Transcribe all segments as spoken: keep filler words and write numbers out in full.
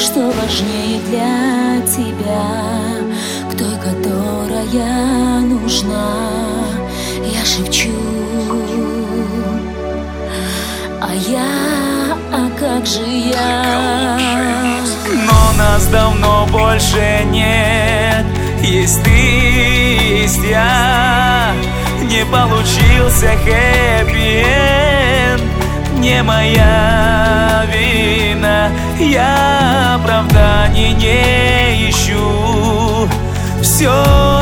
что важнее для тебя, к той, которая нужна, я шепчу. А я, а как же я? Но нас давно больше нет. Есть ты, есть я. Не получился хэппи-энд, не моя вина. Я оправданий не ищу. Все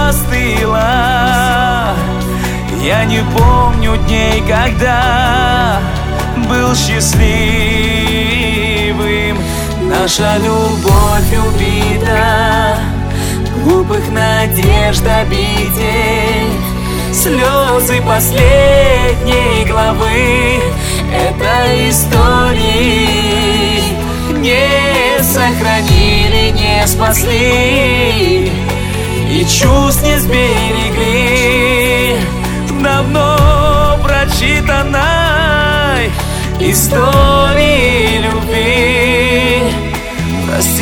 остыло. Я не помню дней, когда был счастливым. Наша любовь убита, глупых надежд обитель, слезы последней главы этой истории не сохранили, не спасли и чувств не сберегли давно прочитанной истории любви. Прости.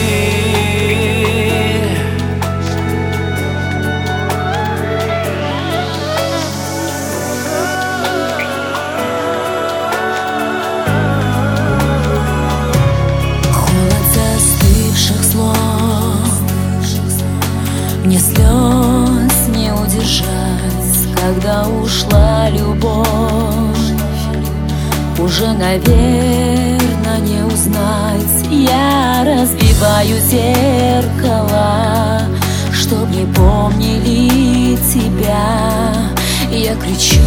Холод застывших слов, мне слез не удержать, когда ушла любовь. Уже, наверное, не узнать. Я разбиваю зеркало, чтоб не помнили тебя. Я кричу: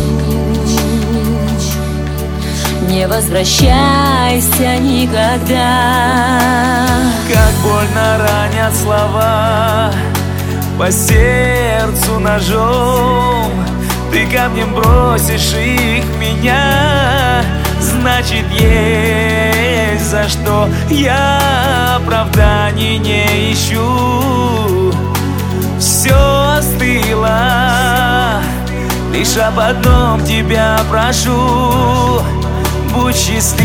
не возвращайся никогда. Как больно ранят слова, по сердцу ножом. Ты камнем бросишь их меня, значит, есть за что. Я оправданий не ищу. Все остыло, лишь об одном тебя прошу: будь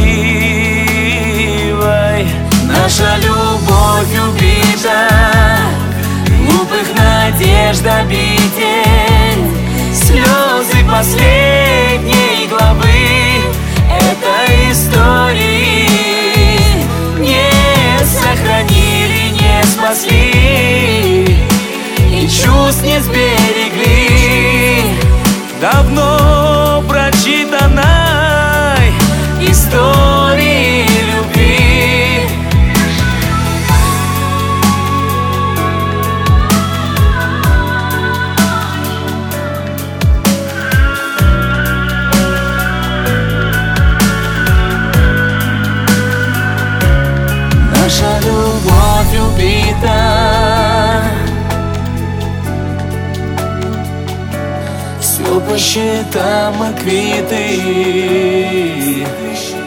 счастливой. Наша любовь убита, глупых надежд обитель, слезы последней главы этой истории не сохранили, не спасли и чувств не сберегли давно прочитанной истории любви. Наша любовь убита, все по счетам и квиты.